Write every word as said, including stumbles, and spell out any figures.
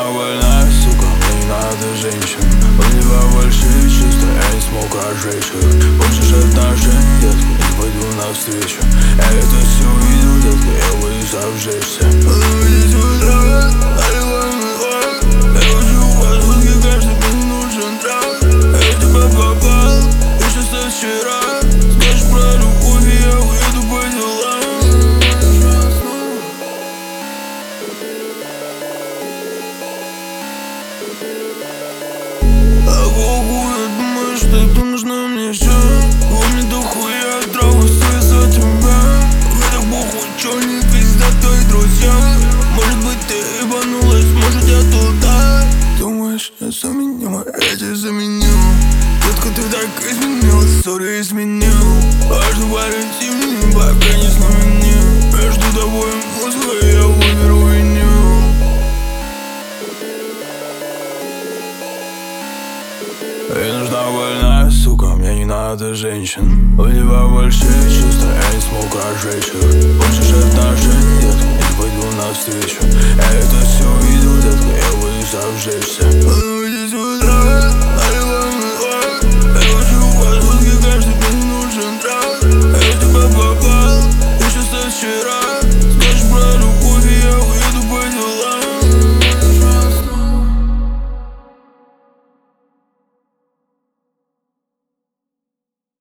больная, сука, мне не надо женщин. У тебя больше чувства, я не смог разжечь их. Хочешь отношений, детка, не пойду навстречу. Я это все видел, детка, я боюсь обжечься. Подводить в утро, наливай мой ход. Я хочу в посудке, каждый мне нужен трак. Я тебя попал, еще со вчера. Скажешь про любовь, и я уеду по делам. Что это нужно мне все? Помни дохуя траву стоит за тебя. Мне так похуй, чё не пизда твои друзья. Может быть ты ебанулась, может я туда. Думаешь, я заменю, я тебя заменю. Детка, ты так изменилась, сори, изменил. Важно парить имени, пока не знаменил. Между тобой и музыкой я выберу виню. Ей нужна больная, сука, мне не надо женщин. У тебя больше чувства, я не смог разжечь их. Хочешь отношений, детка, не пойду навстречу. Я это все видел, детка, я боюсь обжечься.